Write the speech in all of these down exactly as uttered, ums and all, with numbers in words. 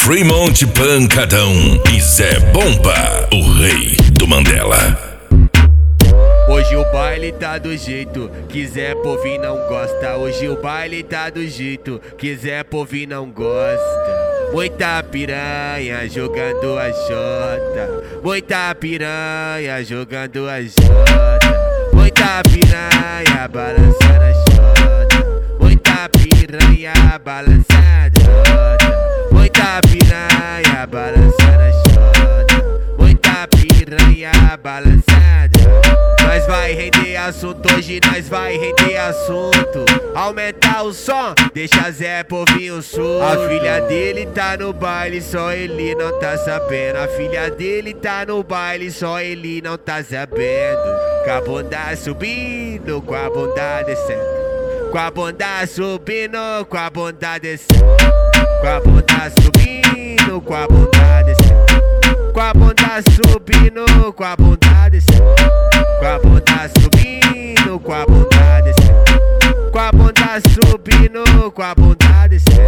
Fremont Pancadão e Zé Bomba, o rei do Mandela. Hoje o baile tá do jeito, quiser povir não gosta. Hoje o baile tá do jeito, quiser povir não gosta. Muita piranha jogando a jota, muita piranha jogando a jota, muita piranha balançando a jota, muita piranha balançando a jota, muita piranha balançando a jota, muita piranha balançando. Nós vai render assunto, hoje nós vai render assunto. Aumenta o som, deixa Zé Povinho surdo. A filha dele tá no baile, só ele não tá sabendo. A filha dele tá no baile, só ele não tá sabendo. Com a bunda subindo, com a bunda descendo. Com a bunda subindo, com a bunda descendo. Com a bunda subindo, com a bunda descendo. Com a bunda subindo, com a bunda descendo. Com a bunda subindo, com a bunda descendo. Com a bunda subindo, com a bunda descendo.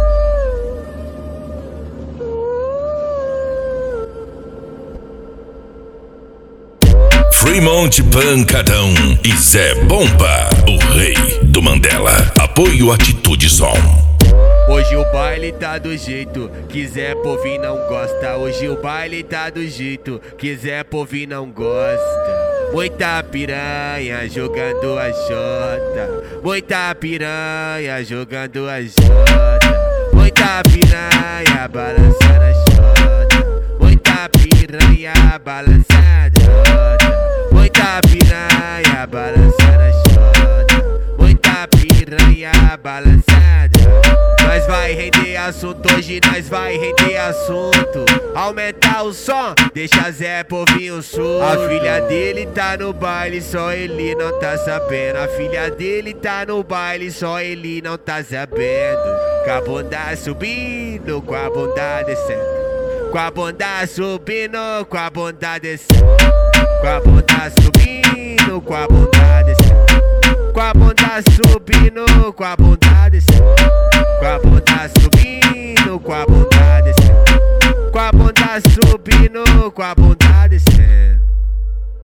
Fremont Pancadão e Zé Bomba, o rei do Mandela. Apoio Atitude Som. Hoje o baile tá do jeito, quiser povir não gosta. Hoje o baile tá do jeito, quiser povir não gosta. Muita piranha jogando a jota, muita piranha jogando a jota, muita piranha balançando a jota, muita piranha balançando a jota, muita piranha balançando a jota, muita piranha balançando a jota. Nós vai render assunto, hoje nós vai render assunto. Aumenta o som, deixa Zé Povinho surdo. A filha dele tá no baile, só ele não tá sabendo. A filha dele tá no baile, só ele não tá sabendo. Com a bunda subindo, com a bunda descendo. Com a bunda subindo, com a bunda descendo. Com a bunda subindo, com a bunda descendo. Com a bunda subindo, com a bunda descendo. Com a bunda subindo, com a bunda descendo. Com a bunda subindo, com a bunda descendo.